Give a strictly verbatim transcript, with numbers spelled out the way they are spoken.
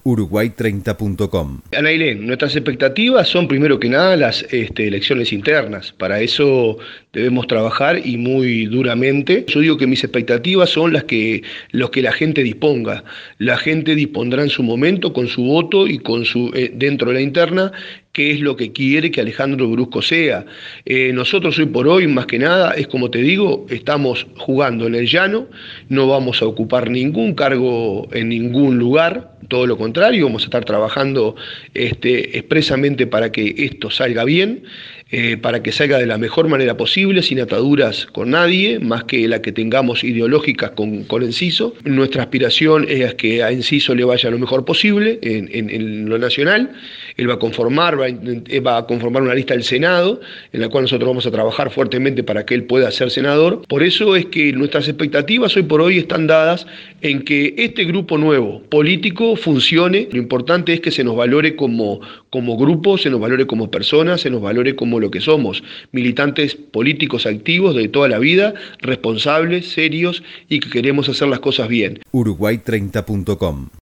Uruguay treinta punto com. Ana Ailén, nuestras expectativas son primero que nada las este, elecciones internas. Para eso debemos trabajar y muy duramente. Yo digo que mis expectativas son las que, los que la gente disponga. La gente dispondrá en su momento con su voto y con su eh, dentro de la interna qué es lo que quiere que Alejandro Brusco sea. Eh, nosotros hoy por hoy, más que nada, es como te digo, estamos jugando en el llano, no vamos a ocupar ningún cargo en ningún lugar, todo lo contrario, vamos a estar trabajando este, expresamente para que esto salga bien, eh, para que salga de la mejor manera posible, sin ataduras con nadie, más que la que tengamos ideológicas con, con Enciso. Nuestra aspiración es que a Enciso le vaya lo mejor posible en, en, en lo nacional. Él va a conformar, va a, va a conformar una lista del Senado, en la cual nosotros vamos a trabajar fuertemente para que él pueda ser senador. Por eso es que nuestras expectativas hoy por hoy están dadas en que este grupo nuevo político funcione. Lo importante es que se nos valore como, como grupo, se nos valore como personas, se nos valore como lo que somos, militantes políticos activos de toda la vida, responsables, serios y que queremos hacer las cosas bien. Uruguay treinta punto com